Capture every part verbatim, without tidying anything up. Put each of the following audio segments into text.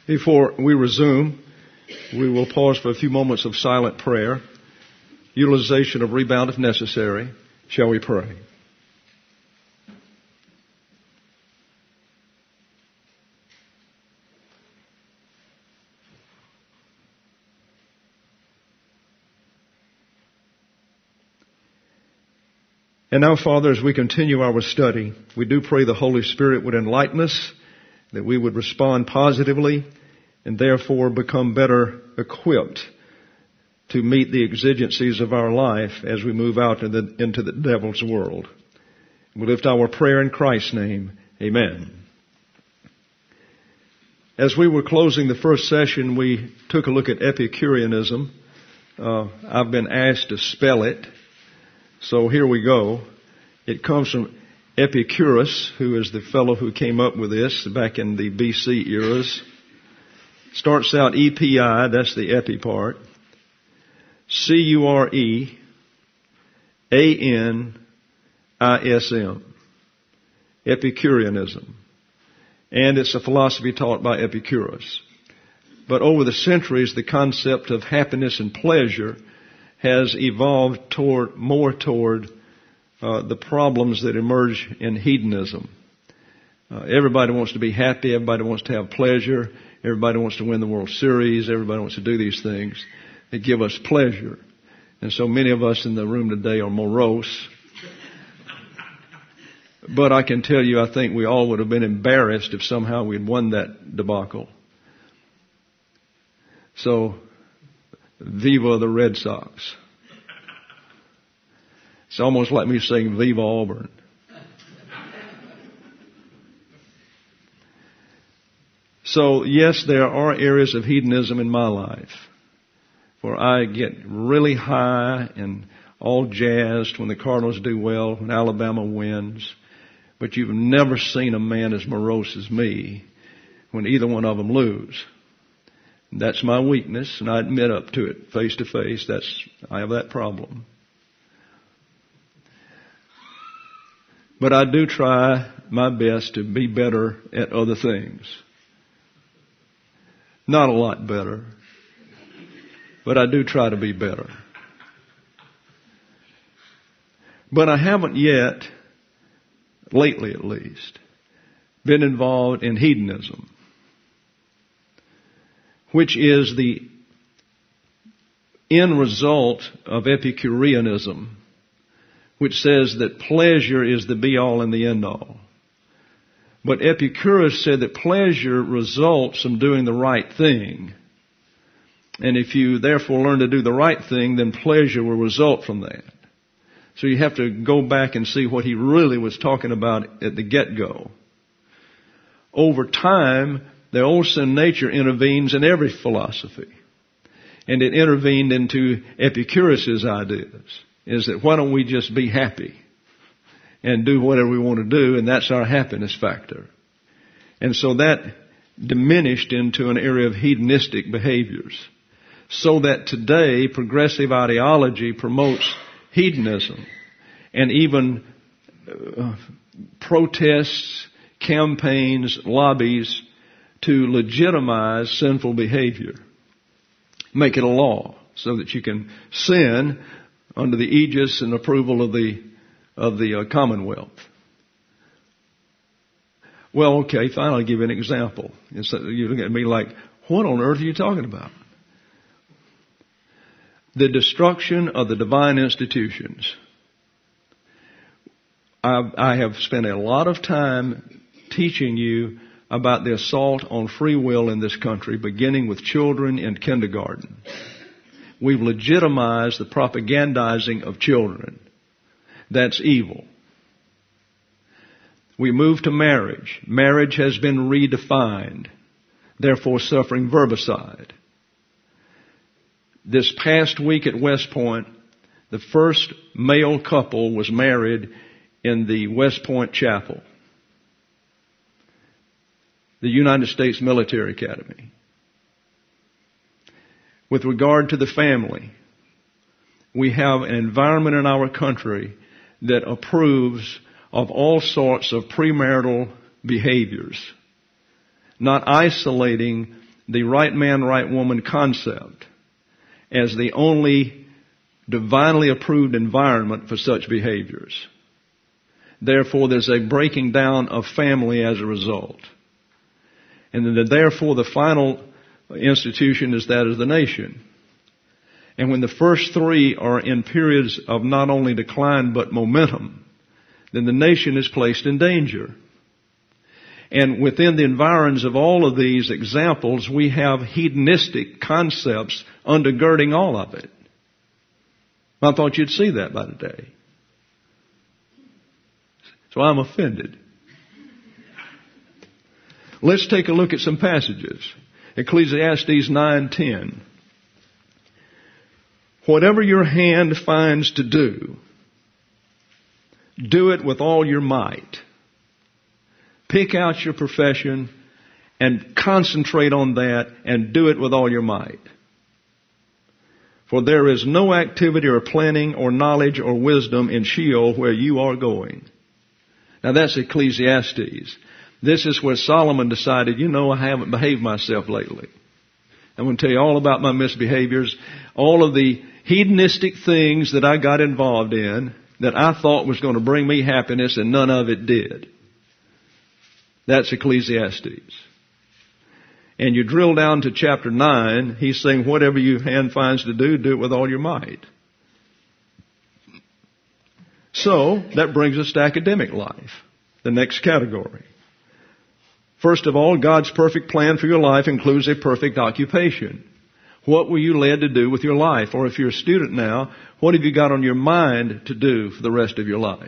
Before we resume, we will pause for a few moments of silent prayer, utilization of rebound if necessary. Shall we pray? And now, Father, as we continue our study, we do pray the Holy Spirit would enlighten us, that we would respond positively and therefore become better equipped to meet the exigencies of our life as we move out into the, into the devil's world. We lift our prayer in Christ's name. Amen. As we were closing the first session, we took a look at Epicureanism. Uh, I've been asked to spell it, so here we go. It comes from Epicurus, who is the fellow who came up with this back in the B C eras. Starts out E P I, that's the epi part. C U R E A N I S M. Epicureanism. And it's a philosophy taught by Epicurus. But over the centuries, the concept of happiness and pleasure has evolved toward, more toward Uh, the problems that emerge in hedonism. Uh, everybody wants to be happy. Everybody wants to have pleasure. Everybody wants to win the World Series. Everybody wants to do these things that give us pleasure. And so many of us in the room today are morose. But I can tell you, I think we all would have been embarrassed if somehow we'd won that debacle. So, viva the Red Sox. It's almost like me saying, Viva Auburn. So, yes, there are areas of hedonism in my life where I get really high and all jazzed when the Cardinals do well, when Alabama wins. But you've never seen a man as morose as me when either one of them lose. That's my weakness, and I admit up to it face to face. That's, I have that problem. But I do try my best to be better at other things. Not a lot better, but I do try to be better. But I haven't yet, lately at least, been involved in hedonism, which is the end result of Epicureanism, which says that pleasure is the be-all and the end-all. But Epicurus said that pleasure results from doing the right thing. And if you therefore learn to do the right thing, then pleasure will result from that. So you have to go back and see what he really was talking about at the get-go. Over time, the old sin nature intervenes in every philosophy. And it intervened into Epicurus's ideas. Is that why don't we just be happy and do whatever we want to do, and that's our happiness factor. And so that diminished into an area of hedonistic behaviors. So that today progressive ideology promotes hedonism and even uh, protests, campaigns, lobbies to legitimize sinful behavior. Make it a law so that you can sin under the aegis and approval of the of the uh, Commonwealth. Well, okay, fine, I'll give you an example. So you look at me like, what on earth are you talking about? The destruction of the divine institutions. I've, I have spent a lot of time teaching you about the assault on free will in this country, beginning with children in kindergarten. We've legitimized the propagandizing of children. That's evil. We move to marriage. Marriage has been redefined, therefore suffering verbicide. This past week at West Point, the first male couple was married in the West Point Chapel, the United States Military Academy. With regard to the family, we have an environment in our country that approves of all sorts of premarital behaviors, not isolating the right man, right woman concept as the only divinely approved environment for such behaviors. Therefore, there's a breaking down of family as a result. And then, therefore, the final institution is that of the nation. And when the first three are in periods of not only decline but momentum, then the nation is placed in danger. And within the environs of all of these examples, we have hedonistic concepts undergirding all of it. I thought you'd see that by today. So I'm offended. Let's take a look at some passages. Ecclesiastes nine ten. Whatever your hand finds to do, do it with all your might. Pick out your profession and concentrate on that and do it with all your might. For there is no activity or planning or knowledge or wisdom in Sheol where you are going. Now that's Ecclesiastes. This is where Solomon decided, you know, I haven't behaved myself lately. I'm going to tell you all about my misbehaviors, all of the hedonistic things that I got involved in that I thought was going to bring me happiness, and none of it did. That's Ecclesiastes. And you drill down to chapter nine, he's saying whatever your hand finds to do, do it with all your might. So, that brings us to academic life, the next category. First of all, God's perfect plan for your life includes a perfect occupation. What were you led to do with your life? Or if you're a student now, what have you got on your mind to do for the rest of your life?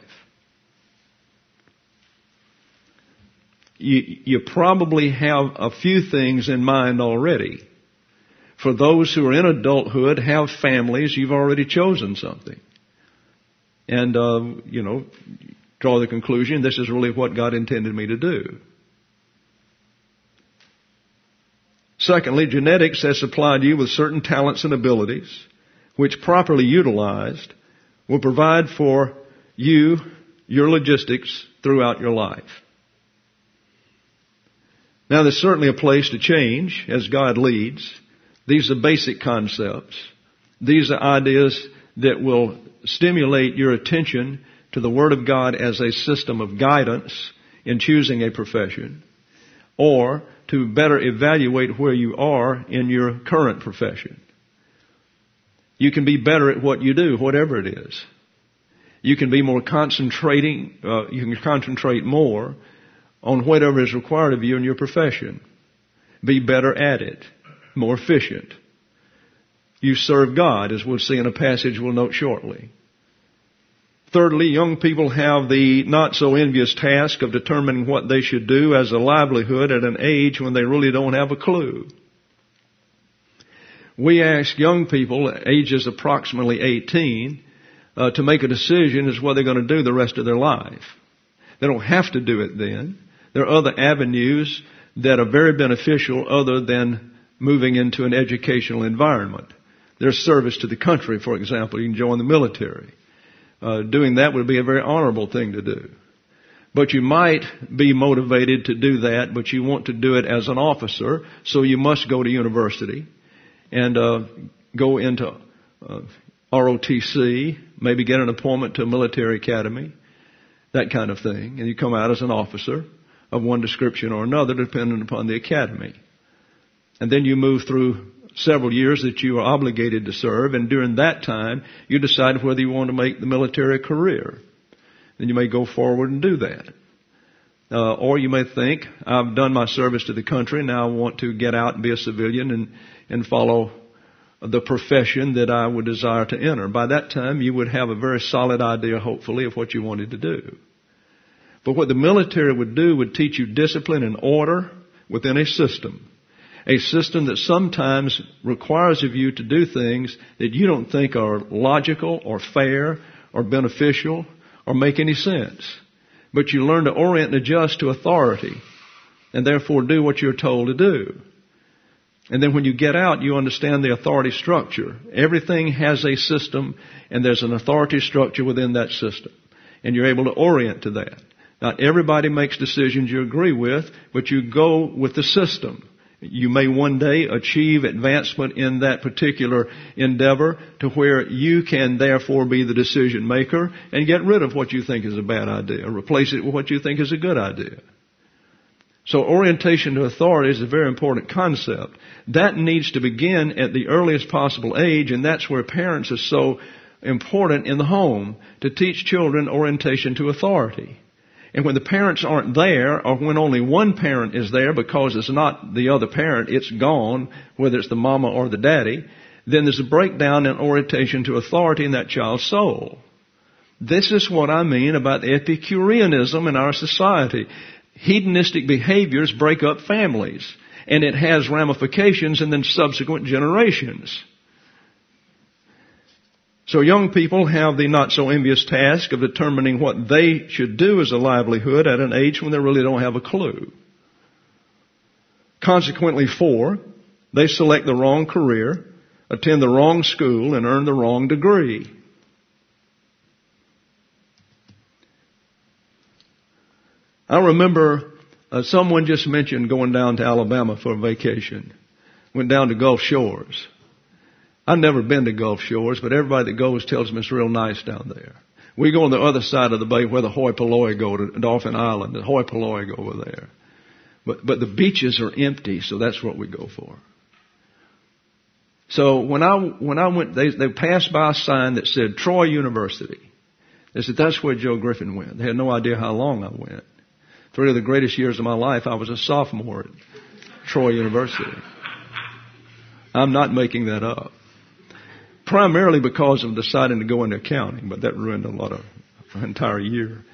You, you probably have a few things in mind already. For those who are in adulthood, have families, you've already chosen something. And, uh, you know, draw the conclusion, this is really what God intended me to do. Secondly, genetics has supplied you with certain talents and abilities, which properly utilized will provide for you your logistics throughout your life. Now, there's certainly a place to change as God leads. These are basic concepts. These are ideas that will stimulate your attention to the Word of God as a system of guidance in choosing a profession, or to better evaluate where you are in your current profession. You can be better at what you do, whatever it is. You can be more concentrating, uh, you can concentrate more on whatever is required of you in your profession. Be better at it, more efficient. You serve God, as we'll see in a passage we'll note shortly. Thirdly, young people have the not so envious task of determining what they should do as a livelihood at an age when they really don't have a clue. We ask young people, ages approximately eighteen, uh, to make a decision as what they're going to do the rest of their life. They don't have to do it then. There are other avenues that are very beneficial other than moving into an educational environment. There's service to the country, for example. You can join the military. Uh, doing that would be a very honorable thing to do. But you might be motivated to do that, but you want to do it as an officer, so you must go to university and uh, go into uh, R O T C, maybe get an appointment to a military academy, that kind of thing. And you come out as an officer of one description or another, depending upon the academy. And then you move through several years that you are obligated to serve, and during that time, you decide whether you want to make the military a career. Then you may go forward and do that. Uh, or you may think, I've done my service to the country, now I want to get out and be a civilian and, and follow the profession that I would desire to enter. By that time, you would have a very solid idea, hopefully, of what you wanted to do. But what the military would do would teach you discipline and order within a system. A system that sometimes requires of you to do things that you don't think are logical or fair or beneficial or make any sense. But you learn to orient and adjust to authority and therefore do what you're told to do. And then when you get out, you understand the authority structure. Everything has a system, and there's an authority structure within that system. And you're able to orient to that. Not everybody makes decisions you agree with, but you go with the system. You may one day achieve advancement in that particular endeavor to where you can therefore be the decision maker and get rid of what you think is a bad idea, replace it with what you think is a good idea. So orientation to authority is a very important concept. That needs to begin at the earliest possible age, and that's where parents are so important in the home, to teach children orientation to authority. And when the parents aren't there, or when only one parent is there because it's not the other parent, it's gone, whether it's the mama or the daddy, then there's a breakdown in orientation to authority in that child's soul. This is what I mean about Epicureanism in our society. Hedonistic behaviors break up families, and it has ramifications in the subsequent generations. So young people have the not so envious task of determining what they should do as a livelihood at an age when they really don't have a clue. Consequently, four, they select the wrong career, attend the wrong school, and earn the wrong degree. I remember uh, someone just mentioned going down to Alabama for a vacation. Went down to Gulf Shores. I've never been to Gulf Shores, but everybody that goes tells me it's real nice down there. We go on the other side of the bay where the hoi polloi go to Dauphin Island. The hoi polloi go over there. But, but the beaches are empty, so that's what we go for. So when I, when I went, they, they passed by a sign that said Troy University. They said, that's where Joe Griffin went. They had no idea how long I went. Three of the greatest years of my life, I was a sophomore at Troy University. I'm not making that up. Primarily because of deciding to go into accounting, but that ruined a lot of an entire year.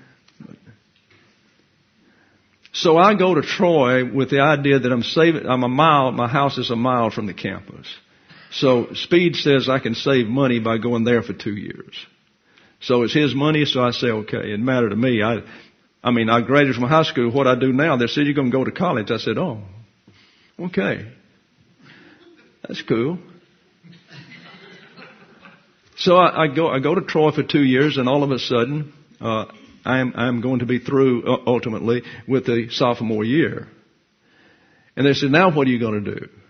So I go to Troy with the idea that I'm saving, I'm a mile, my house is a mile from the campus. So Speed says I can save money by going there for two years. So it's his money, so I say, okay, it didn't matter to me. I, I mean, I graduated from high school. What I do now, they said, you're going to go to college. I said, oh, okay. That's cool. So I, I go, I go to Troy for two years, and all of a sudden, uh, I'm, I'm going to be through uh, ultimately with the sophomore year. And they said, now what are you going to do?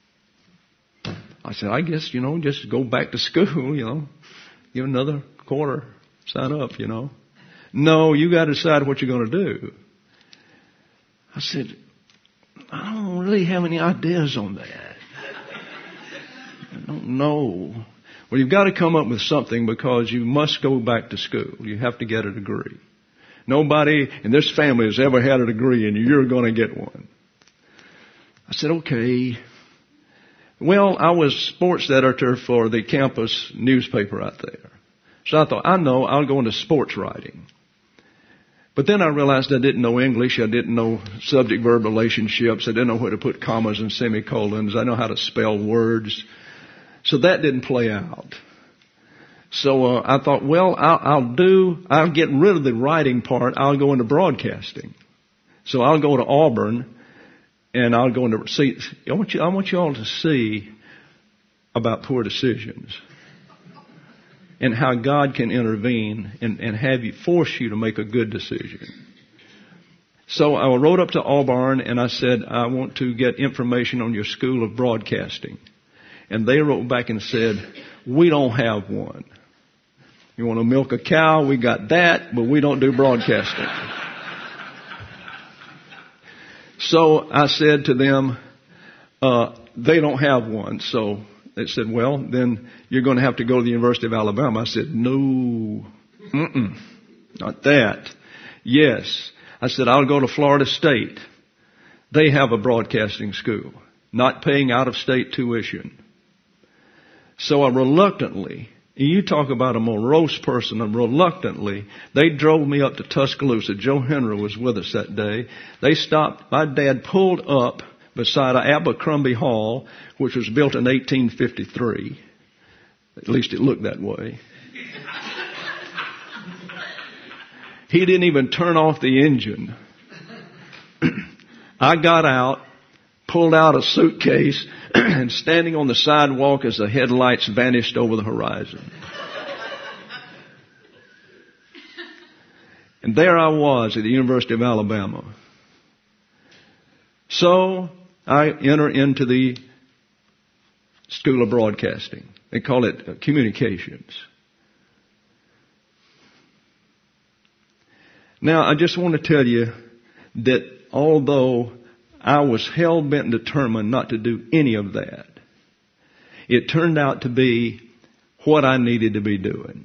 I said, I guess, you know, just go back to school, you know, give another quarter, sign up, you know. No, you got to decide what you're going to do. I said, I don't really have any ideas on that. I don't know. Well, you've got to come up with something because you must go back to school. You have to get a degree. Nobody in this family has ever had a degree, and you're going to get one. I said, okay. Well, I was sports editor for the campus newspaper out there. So I thought, I know, I'll go into sports writing. But then I realized I didn't know English. I didn't know subject-verb relationships. I didn't know where to put commas and semicolons. I know how to spell words. So that didn't play out. So uh, I thought, well, I'll, I'll do, I'll get rid of the writing part. I'll go into broadcasting. So I'll go to Auburn, and I'll go into, see, I want you, I want you all to see about poor decisions and how God can intervene and, and have you, force you to make a good decision. So I wrote up to Auburn, and I said, I want to get information on your school of broadcasting. And they wrote back and said, we don't have one. You want to milk a cow? We got that, but we don't do broadcasting. So I said to them, uh, they don't have one. So they said, well, then you're going to have to go to the University of Alabama. I said, no, mm-mm, not that. Yes. I said, I'll go to Florida State. They have a broadcasting school, not paying out-of-state tuition. So I reluctantly, you talk about a morose person, and reluctantly, they drove me up to Tuscaloosa. Joe Henry was with us that day. They stopped, my dad pulled up beside Abercrombie Hall, which was built in eighteen fifty-three. At least it looked that way. He didn't even turn off the engine. I got out, pulled out a suitcase, and standing on the sidewalk as the headlights vanished over the horizon. And there I was at the University of Alabama. So I enter into the School of Broadcasting. They call it uh, communications. Now, I just want to tell you that although I was hell-bent and determined not to do any of that, it turned out to be what I needed to be doing.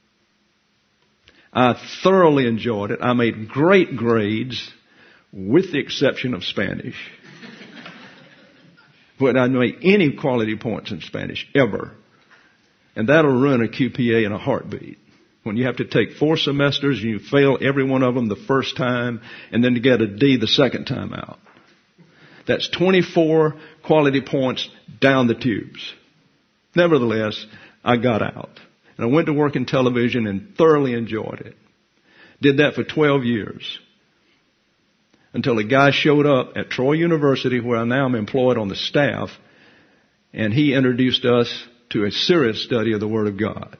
I thoroughly enjoyed it. I made great grades, with the exception of Spanish. But I didn't make any quality points in Spanish, ever. And that'll ruin a Q P A in a heartbeat. When you have to take four semesters and you fail every one of them the first time, and then to get a D the second time out. That's twenty-four quality points down the tubes. Nevertheless, I got out. And I went to work in television and thoroughly enjoyed it. Did that for twelve years. Until a guy showed up at Troy University, where I now am employed on the staff, and he introduced us to a serious study of the Word of God.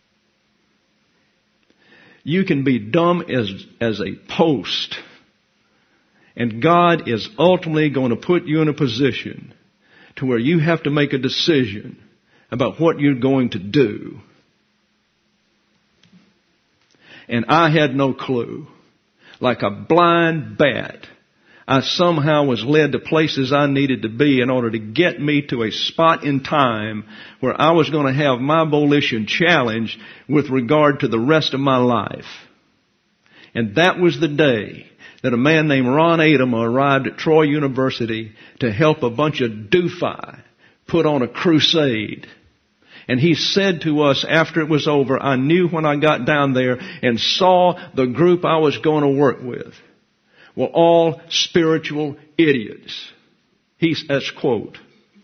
You can be dumb as, as a post, and God is ultimately going to put you in a position to where you have to make a decision about what you're going to do. And I had no clue. Like a blind bat, I somehow was led to places I needed to be in order to get me to a spot in time where I was going to have my volition challenged with regard to the rest of my life. And that was the day that a man named Ron Adama arrived at Troy University to help a bunch of doofi put on a crusade. And he said to us after it was over, I knew when I got down there and saw the group I was going to work with were all spiritual idiots. He's, that's quote.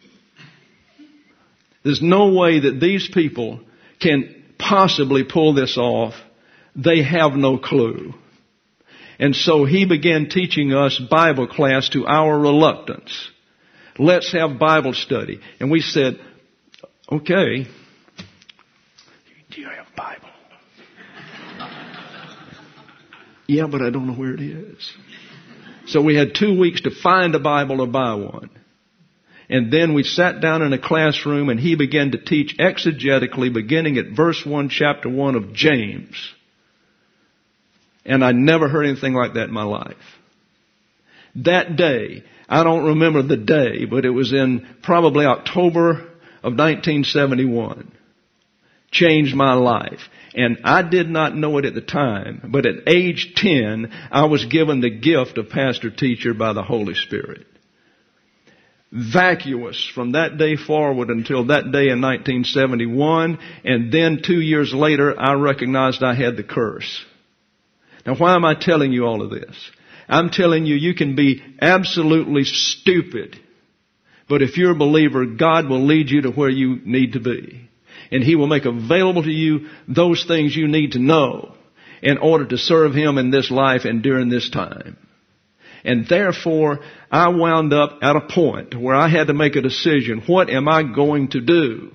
There's no way that these people can possibly pull this off. They have no clue. And so he began teaching us Bible class to our reluctance. Let's have Bible study. And we said, okay, do you have a Bible? Yeah, but I don't know where it is. So we had two weeks to find a Bible or buy one. And then we sat down in a classroom and he began to teach exegetically beginning at verse one, chapter one of James. And I never heard anything like that in my life. That day, I don't remember the day, but it was in probably October of nineteen seventy-one. Changed my life. And I did not know it at the time, but at age ten, I was given the gift of pastor-teacher by the Holy Spirit. Vacuous from that day forward until that day in nineteen seventy-one, and then two years later, I recognized I had the curse. Now, why am I telling you all of this? I'm telling you, you can be absolutely stupid, but if you're a believer, God will lead you to where you need to be. And He will make available to you those things you need to know in order to serve Him in this life and during this time. And therefore, I wound up at a point where I had to make a decision. What am I going to do?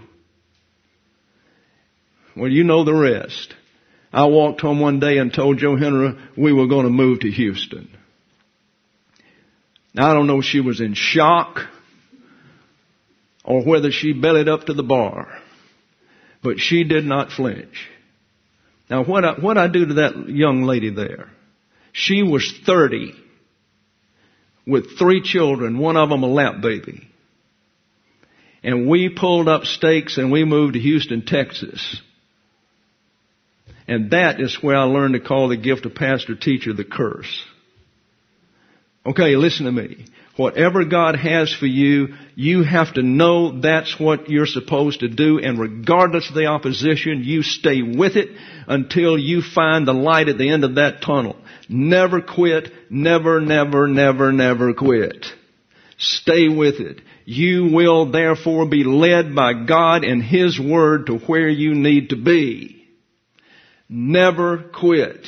Well, you know the rest. I walked home one day and told Joe Henry we were going to move to Houston. Now, I don't know if she was in shock or whether she bellied up to the bar. But she did not flinch. Now, what I, what I do to that young lady there? She was thirty with three children, one of them a lap baby. And we pulled up stakes and we moved to Houston, Texas. And that is where I learned to call the gift of pastor-teacher the curse. Okay, listen to me. Whatever God has for you, you have to know that's what you're supposed to do. And regardless of the opposition, you stay with it until you find the light at the end of that tunnel. Never quit. Never, never, never, never quit. Stay with it. You will therefore be led by God and His Word to where you need to be. Never quit.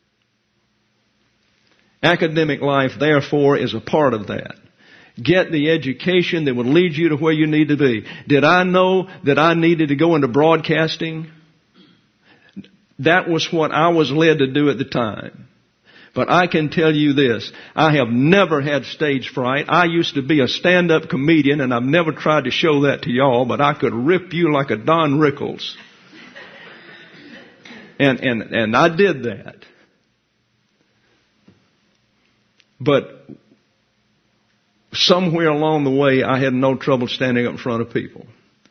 Academic life, therefore, is a part of that. Get the education that will lead you to where you need to be. Did I know that I needed to go into broadcasting? That was what I was led to do at the time. But I can tell you this, I have never had stage fright. I used to be a stand-up comedian, and I've never tried to show that to y'all, but I could rip you like a Don Rickles. And, and, and I did that. But somewhere along the way, I had no trouble standing up in front of people.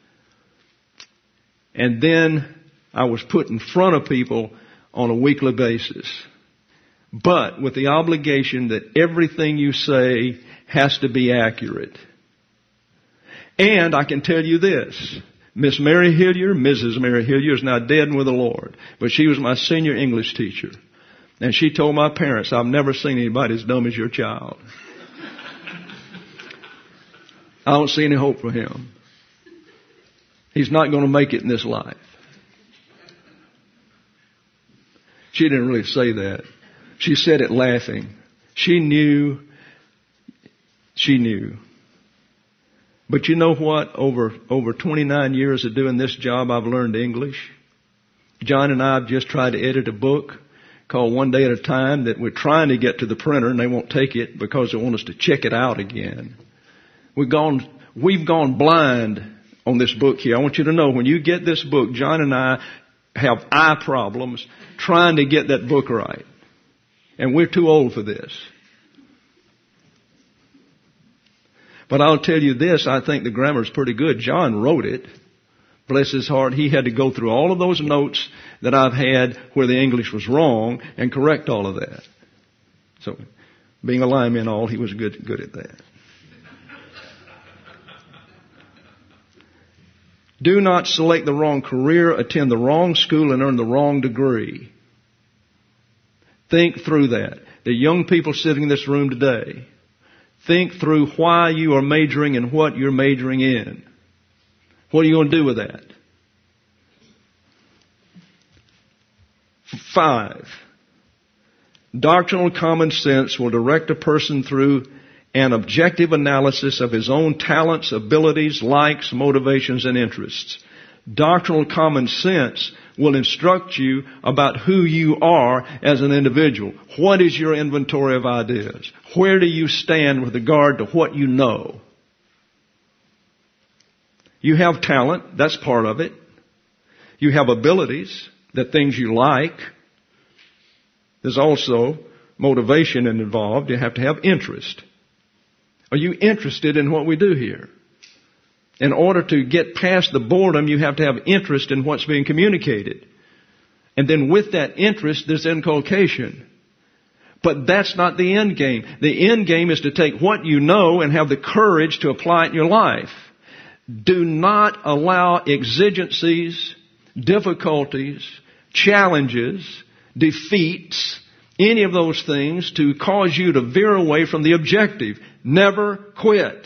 And then I was put in front of people on a weekly basis. But with the obligation that everything you say has to be accurate. And I can tell you this. Miss Mary Hillier, Missus Mary Hillier, is now dead and with the Lord. But she was my senior English teacher. And she told my parents, I've never seen anybody as dumb as your child. I don't see any hope for him. He's not going to make it in this life. She didn't really say that. She said it laughing. She knew. She knew. But you know what? Over, over twenty-nine years of doing this job, I've learned English. John and I have just tried to edit a book called One Day at a Time that we're trying to get to the printer, and they won't take it because they want us to check it out again. We've gone, we've gone blind on this book here. I want you to know when you get this book, John and I have eye problems trying to get that book right. And we're too old for this. But I'll tell you this, I think the grammar's pretty good. John wrote it. Bless his heart, he had to go through all of those notes that I've had where the English was wrong and correct all of that. So, being a lineman and all, he was good, good at that. Do not select the wrong career, attend the wrong school, and earn the wrong degree. Think through that. The young people sitting in this room today, think through why you are majoring and what you're majoring in. What are you going to do with that? Five, doctrinal common sense will direct a person through an objective analysis of his own talents, abilities, likes, motivations, and interests. Doctrinal common sense will instruct you about who you are as an individual. What is your inventory of ideas? Where do you stand with regard to what you know? You have talent, that's part of it. You have abilities, the things you like. There's also motivation involved. You have to have interest. Are you interested in what we do here? In order to get past the boredom, you have to have interest in what's being communicated. And then with that interest, there's inculcation. But that's not the end game. The end game is to take what you know and have the courage to apply it in your life. Do not allow exigencies, difficulties, challenges, defeats, any of those things to cause you to veer away from the objective. Never quit.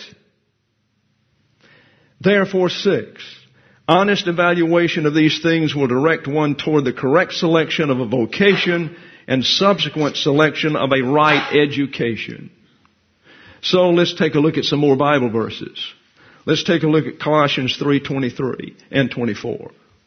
Therefore, six, honest evaluation of these things will direct one toward the correct selection of a vocation and subsequent selection of a right education. So let's take a look at some more Bible verses. Let's take a look at Colossians three twenty-three and twenty-four.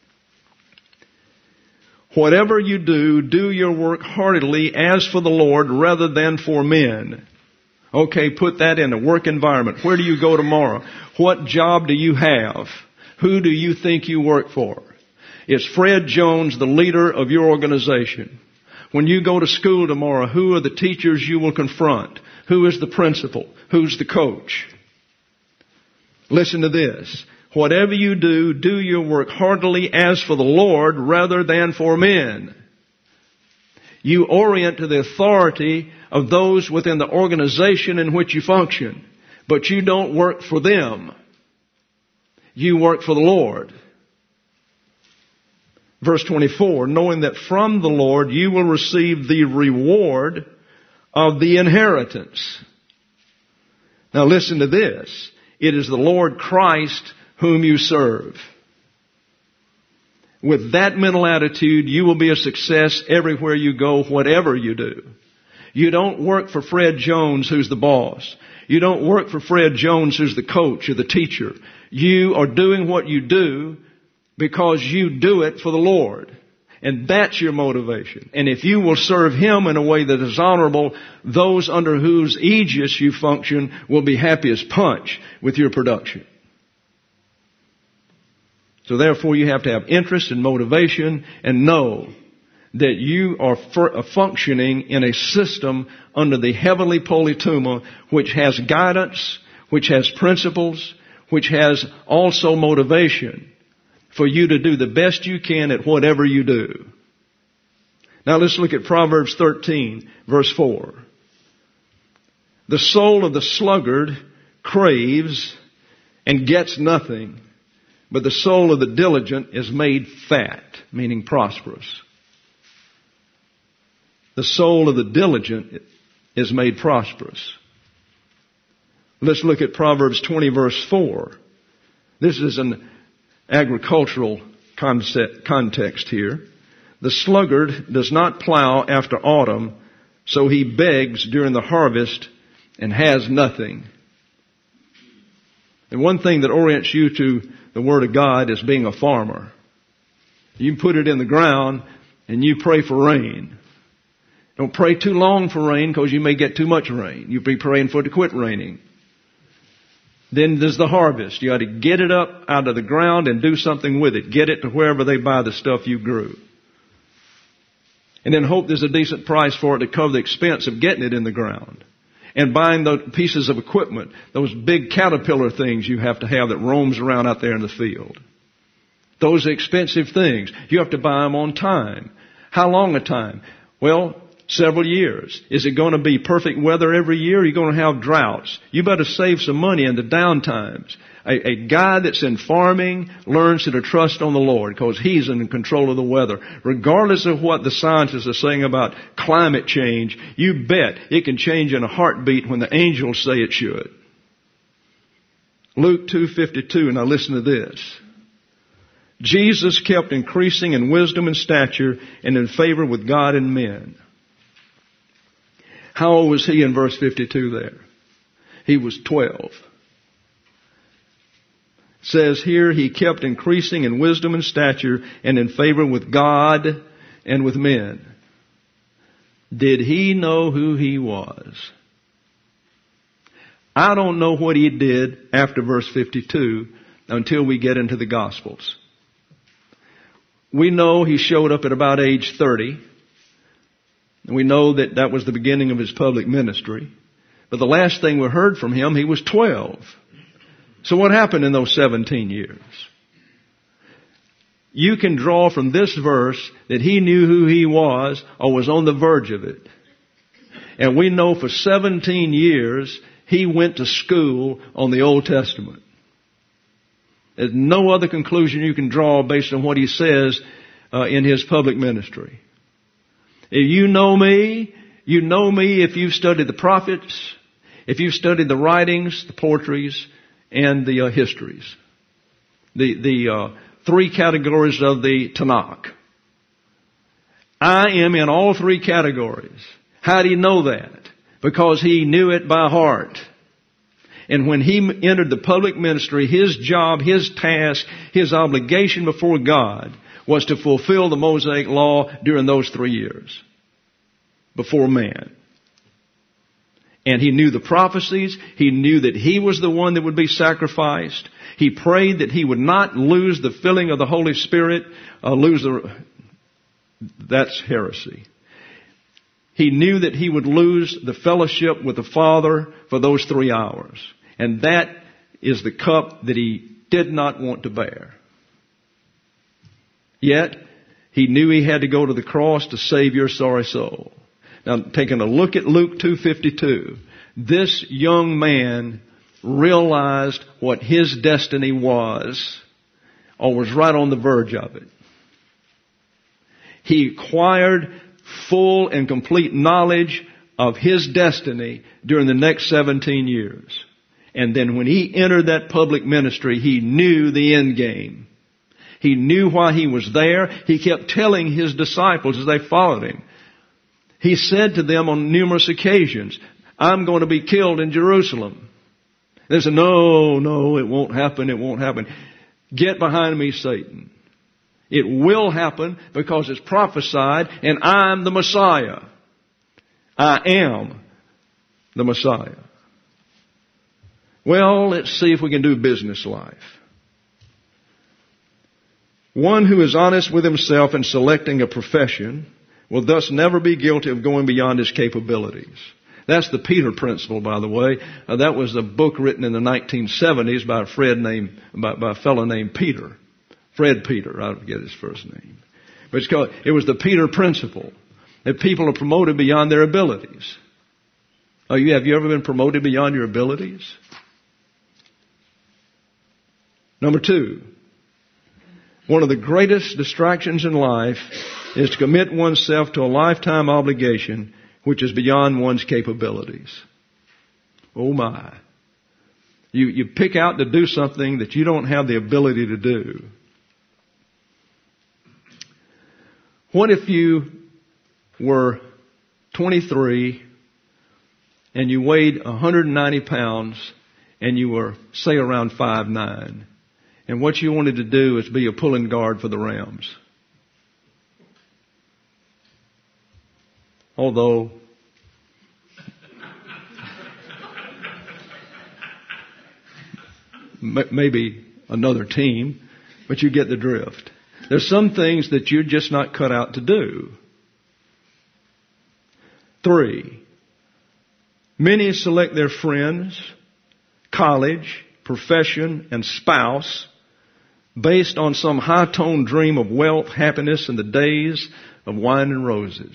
Whatever you do, do your work heartily as for the Lord rather than for men. Okay, put that in a work environment. Where do you go tomorrow? What job do you have? Who do you think you work for? Is Fred Jones the leader of your organization? When you go to school tomorrow, who are the teachers you will confront? Who is the principal? Who's the coach? Listen to this. Whatever you do, do your work heartily as for the Lord rather than for men. You orient to the authority of those within the organization in which you function. But you don't work for them. You work for the Lord. Verse twenty-four, knowing that from the Lord you will receive the reward of the inheritance. Now listen to this. It is the Lord Christ whom you serve. With that mental attitude, you will be a success everywhere you go, whatever you do. You don't work for Fred Jones, who's the boss. You don't work for Fred Jones, who's the coach or the teacher. You are doing what you do because you do it for the Lord. And that's your motivation. And if you will serve Him in a way that is honorable, those under whose aegis you function will be happy as punch with your production. So therefore you have to have interest and motivation and know that you are functioning in a system under the heavenly politeuma which has guidance, which has principles, which has also motivation for you to do the best you can at whatever you do. Now let's look at Proverbs thirteen, verse four. The soul of the sluggard craves and gets nothing, but the soul of the diligent is made fat, meaning prosperous. The soul of the diligent is made prosperous. Let's look at Proverbs twenty, verse four. This is an agricultural concept, context here. The sluggard does not plow after autumn, so he begs during the harvest and has nothing. And one thing that orients you to the Word of God is being a farmer. You put it in the ground and you pray for rain. Don't pray too long for rain because you may get too much rain. You'll be praying for it to quit raining. Then there's the harvest. You ought to get it up out of the ground and do something with it. Get it to wherever they buy the stuff you grew. And then hope there's a decent price for it to cover the expense of getting it in the ground. And buying the pieces of equipment, those big caterpillar things you have to have that roams around out there in the field. Those are expensive things. You have to buy them on time. How long a time? Well, several years. Is it going to be perfect weather every year? Or are you going to have droughts? You better save some money in the down times. A, a guy that's in farming learns to trust on the Lord because He's in control of the weather. Regardless of what the scientists are saying about climate change, you bet it can change in a heartbeat when the angels say it should. Luke two fifty-two, now listen to this. Jesus kept increasing in wisdom and stature and in favor with God and men. How old was he in verse fifty-two there? He was twelve. It says here he kept increasing in wisdom and stature and in favor with God and with men. Did he know who he was? I don't know what he did after verse fifty-two until we get into the Gospels. We know he showed up at about age thirty. And we know that that was the beginning of his public ministry. But the last thing we heard from him, he was twelve. So what happened in those seventeen years? You can draw from this verse that he knew who he was or was on the verge of it. And we know for seventeen years he went to school on the Old Testament. There's no other conclusion you can draw based on what he says uh, in his public ministry. If you know me, you know me if you've studied the prophets, if you've studied the writings, the poetries, and the uh, histories. The, the uh, three categories of the Tanakh. I am in all three categories. How do you know that? Because he knew it by heart. And when he entered the public ministry, his job, his task, his obligation before God was to fulfill the Mosaic law during those three years before man. And he knew the prophecies. He knew that he was the one that would be sacrificed. He prayed that he would not lose the filling of the Holy Spirit, uh, lose the, that's heresy. He knew that he would lose the fellowship with the Father for those three hours. And that is the cup that he did not want to bear. Yet, he knew he had to go to the cross to save your sorry soul. Now, taking a look at Luke two fifty-two, this young man realized what his destiny was, or was right on the verge of it. He acquired full and complete knowledge of his destiny during the next seventeen years. And then when he entered that public ministry, he knew the end game. He knew why he was there. He kept telling his disciples as they followed him. He said to them on numerous occasions, I'm going to be killed in Jerusalem. They said, no, no, it won't happen, it won't happen. Get behind me, Satan. It will happen because it's prophesied, and I'm the Messiah. I am the Messiah. Well, let's see if we can do business life. One who is honest with himself in selecting a profession will thus never be guilty of going beyond his capabilities. That's the Peter principle, by the way. Uh, that was a book written in the nineteen seventies by a Fred named, by, by a fellow named Peter. Fred Peter, I forget his first name. But it's called, it was the Peter principle, that people are promoted beyond their abilities. Oh, you, have you ever been promoted beyond your abilities? Number two, one of the greatest distractions in life is to commit oneself to a lifetime obligation which is beyond one's capabilities. Oh my. You, you pick out to do something that you don't have the ability to do. What if you were twenty-three and you weighed one hundred ninety pounds and you were, say, around five nine, and what you wanted to do is be a pulling guard for the Rams? Although maybe another team, but you get the drift. There's some things that you're just not cut out to do. Three, many select their friends, college, profession, and spouse based on some high-toned dream of wealth, happiness, and the days of wine and roses.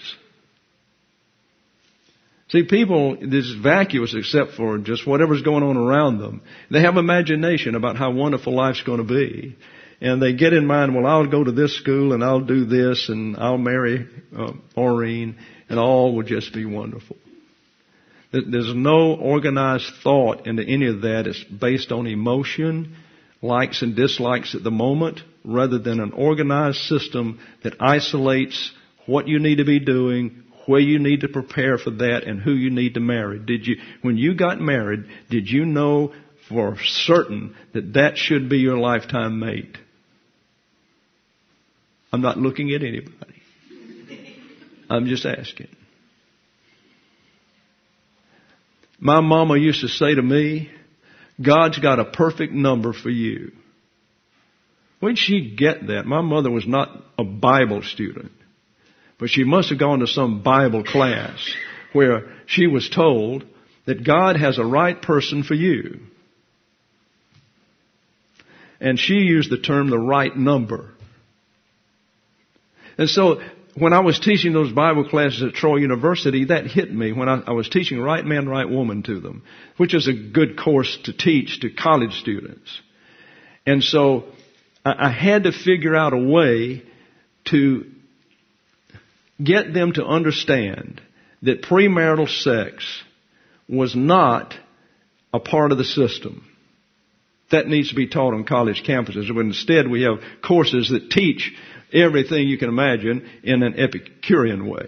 See, people, this is vacuous except for just whatever's going on around them. They have imagination about how wonderful life's going to be. And they get in mind, well, I'll go to this school and I'll do this and I'll marry uh, Maureen and all will just be wonderful. There's no organized thought into any of that. It's based on emotion, likes and dislikes at the moment, rather than an organized system that isolates what you need to be doing, where you need to prepare for that, and who you need to marry. Did you, when you got married, did you know for certain that that should be your lifetime mate? I'm not looking at anybody. I'm just asking. My mama used to say to me, God's got a perfect number for you. Where'd she get that? My mother was not a Bible student, but she must have gone to some Bible class where she was told that God has a right person for you. And she used the term the right number. And so when I was teaching those Bible classes at Troy University, that hit me when I, I was teaching right man, right woman to them, which is a good course to teach to college students. And so I, I had to figure out a way to get them to understand that premarital sex was not a part of the system. That needs to be taught on college campuses. But instead, we have courses that teach everything you can imagine in an Epicurean way.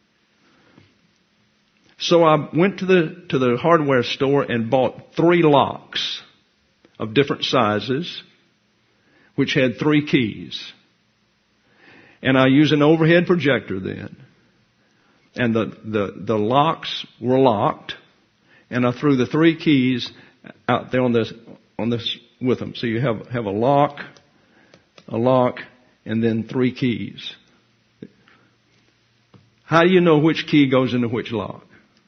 So I went to the to the hardware store and bought three locks of different sizes, which had three keys. And I used an overhead projector then. And the, the, the locks were locked. And I threw the three keys out there on this on this with them. So you have have a lock, a lock, and then three keys. How do you know which key goes into which lock?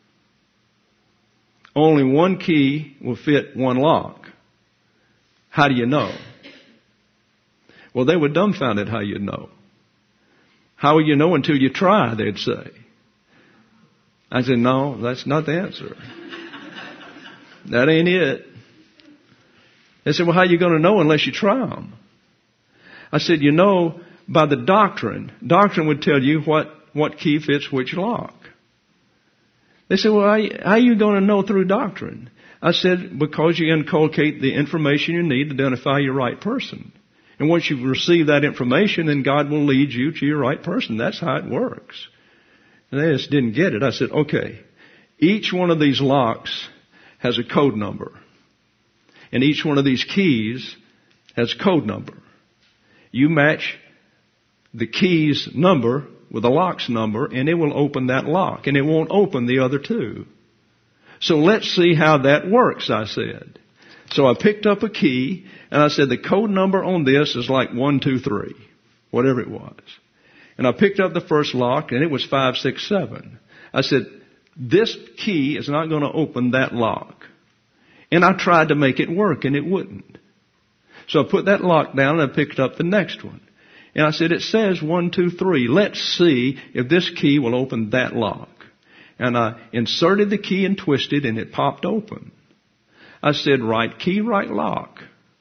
Only one key will fit one lock. How do you know? Well, they were dumbfounded how you know. How will you know until you try, they'd say. I said, no, that's not the answer. That ain't it. They said, well, how are you going to know unless you try them? I said, you know, by the doctrine. Doctrine would tell you what, what key fits which lock. They said, well, how, how are you going to know through doctrine? I said, because you inculcate the information you need to identify your right person. And once you've received that information, then God will lead you to your right person. That's how it works. And they just didn't get it. I said, okay, each one of these locks has a code number. And each one of these keys has a code number. You match the key's number with the lock's number, and it will open that lock, and it won't open the other two. So let's see how that works, I said. So I picked up a key, and I said, the code number on this is like one, two, three, whatever it was. And I picked up the first lock, and it was five, six, seven. I said, this key is not going to open that lock. And I tried to make it work, and it wouldn't. So I put that lock down, and I picked up the next one. And I said, it says one, two, three. Let's see if this key will open that lock. And I inserted the key and twisted, and it popped open. I said, right key, right lock.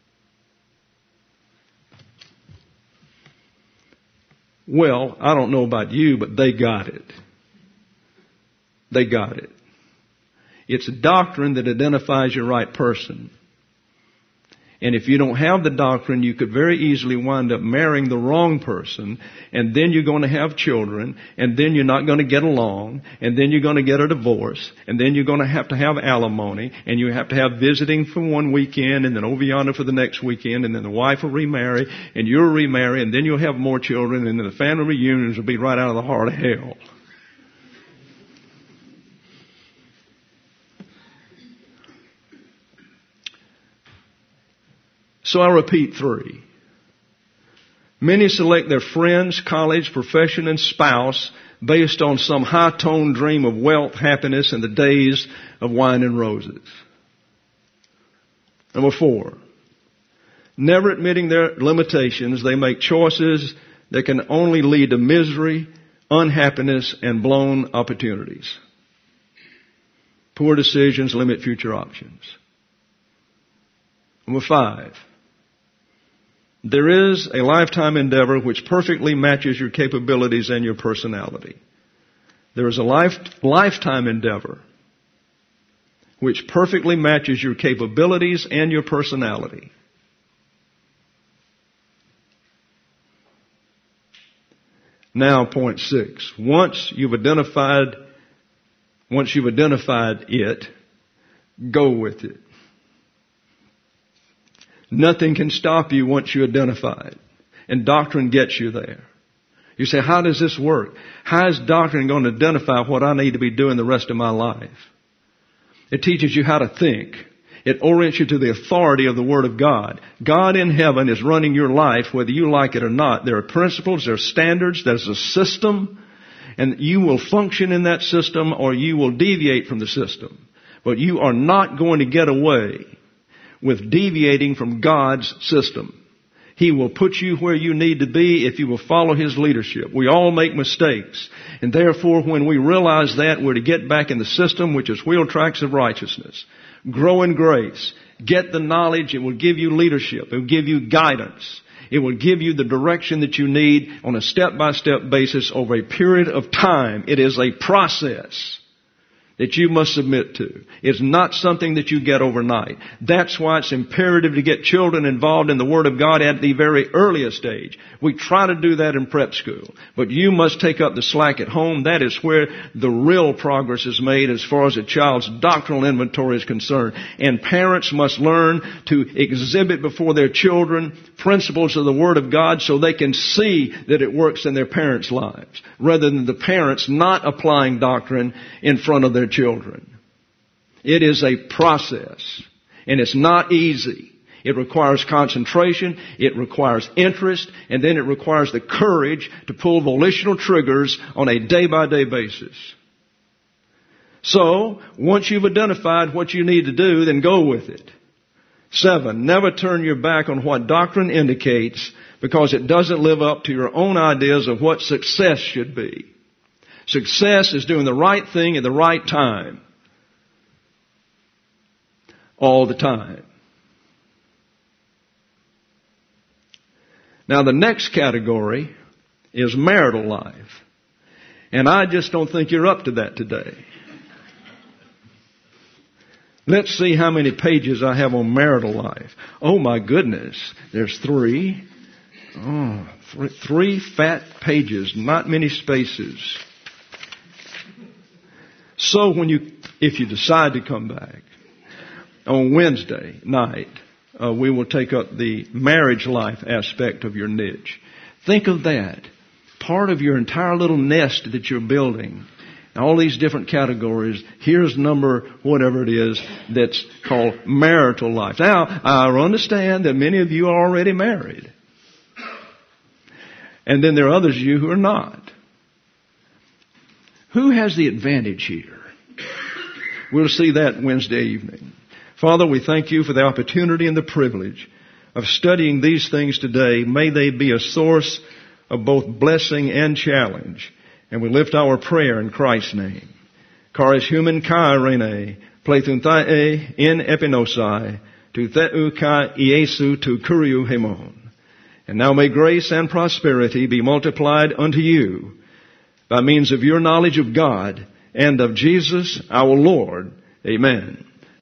Well, I don't know about you, but they got it. They got it. It's a doctrine that identifies your right person. And if you don't have the doctrine, you could very easily wind up marrying the wrong person, and then you're going to have children, and then you're not going to get along, and then you're going to get a divorce, and then you're going to have to have alimony, and you have to have visiting for one weekend, and then over yonder for the next weekend, and then the wife will remarry, and you'll remarry, and then you'll have more children, and then the family reunions will be right out of the heart of hell. So I repeat three. Many select their friends, college, profession, and spouse based on some high-toned dream of wealth, happiness, and the days of wine and roses. Number four. Never admitting their limitations, they make choices that can only lead to misery, unhappiness, and blown opportunities. Poor decisions limit future options. Number five. There is a lifetime endeavor which perfectly matches your capabilities and your personality. There is a life, lifetime endeavor which perfectly matches your capabilities and your personality. Now, point six. Once you've identified, once you've identified it, go with it. Nothing can stop you once you identify it. And doctrine gets you there. You say, how does this work? How is doctrine going to identify what I need to be doing the rest of my life? It teaches you how to think. It orients you to the authority of the Word of God. God in heaven is running your life whether you like it or not. There are principles, there are standards, there's a system, and you will function in that system or you will deviate from the system. But you are not going to get away with deviating from God's system. He will put you where you need to be if you will follow His leadership. We all make mistakes. And therefore, when we realize that, we're to get back in the system, which is wheel tracks of righteousness. Grow in grace. Get the knowledge. It will give you leadership. It will give you guidance. It will give you the direction that you need on a step-by-step basis over a period of time. It is a process that you must submit to. It's not something that you get overnight. That's why it's imperative to get children involved in the Word of God at the very earliest age. We try to do that in prep school. But you must take up the slack at home. That is where the real progress is made as far as a child's doctrinal inventory is concerned. And parents must learn to exhibit before their children principles of the Word of God so they can see that it works in their parents' lives, rather than the parents not applying doctrine in front of their children. It is a process, and it's not easy. It requires concentration, it requires interest, and then it requires the courage to pull volitional triggers on a day-by-day basis. So, once you've identified what you need to do, then go with it. Seven, never turn your back on what doctrine indicates because it doesn't live up to your own ideas of what success should be. Success is doing the right thing at the right time. All the time. Now the next category is marital life. And I just don't think you're up to that today. Let's see how many pages I have on marital life. Oh my goodness. There's three. Oh, three, three fat pages, not many spaces. So when you, if you decide to come back, on Wednesday night, uh, we will take up the marriage life aspect of your niche. Think of that. part of your entire little nest that you're building. All these different categories. Here's number whatever it is that's called marital life. Now, I understand that many of you are already married. And then there are others of you who are not. Who has the advantage here? We'll see that Wednesday evening. Father, we thank you for the opportunity and the privilege of studying these things today. May they be a source of both blessing and challenge. And we lift our prayer in Christ's name. Charis human kai rene, plethun thae in epinosai, tu theu kai iesu tu kuriu hemon. And now may grace and prosperity be multiplied unto you by means of your knowledge of God and of Jesus our Lord. Amen.